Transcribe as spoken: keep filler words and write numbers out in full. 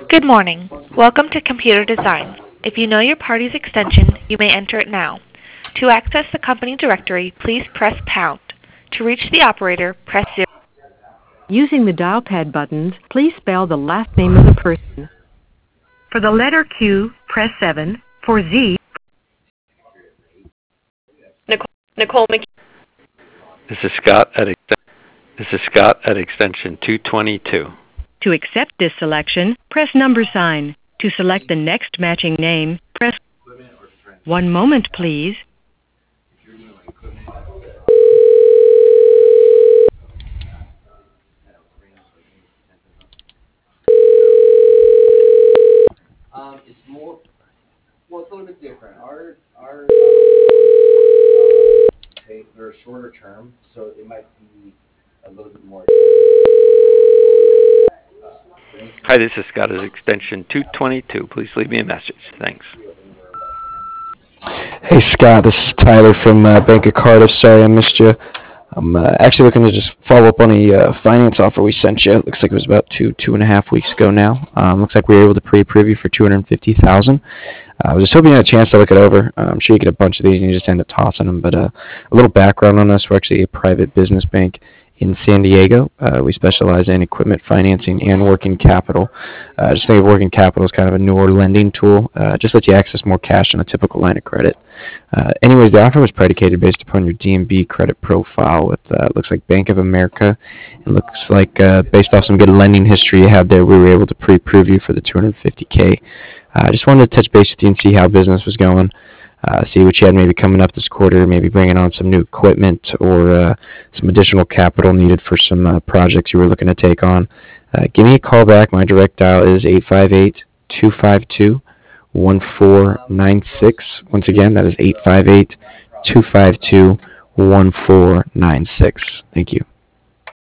Good morning. Welcome to Computer Design. If you know your party's extension, you may enter it now. To access the company directory, please press pound. To reach the operator, press zero. Using the dial pad buttons, please spell the last name of the person. For the letter Q, press seven. For Z, Nicole, Nicole McKee. This is Scott at ex- this is Scott at extension two twenty-two. to accept this selection, press number sign. To select the next matching name, press one moment, please. Um, it's more, well, it's a little bit different. Our, our, um, they, they're a shorter term, so it might be a little bit more expensive. Uh, for instance, Hi, this is Scott at extension two twenty-two. Please leave me a message. Thanks. Hey Scott, this is Tyler from uh, Bank of Cardiff. Sorry I missed you. I'm uh, actually looking to just follow up on a uh, finance offer we sent you. It looks like it was about two, two and a half weeks ago now. Um, looks like we were able to pre-approve you for two hundred fifty thousand dollars. Uh, I was just hoping you had a chance to look it over. Uh, I'm sure you get a bunch of these and you just end up tossing them. But uh, a little background on us: we're actually a private business bank in San Diego. Uh, we specialize in equipment financing and working capital. Uh, just think of working capital as kind of a newer lending tool. Uh, just lets you access more cash than a typical line of credit. Uh, anyways, the offer was predicated based upon your D and B credit profile with, uh, looks like Bank of America. It looks like uh, based off some good lending history you had there, we were able to pre-approve you for the two hundred fifty K. I uh, just wanted to touch base with you and see how business was going. Uh, see what you had maybe coming up this quarter, maybe bringing on some new equipment or uh, some additional capital needed for some uh, projects you were looking to take on. Uh, give me a call back. My direct dial is eight five eight, two five two, one four nine six. Once again, that is eight five eight, two five two, one four nine six. Thank you.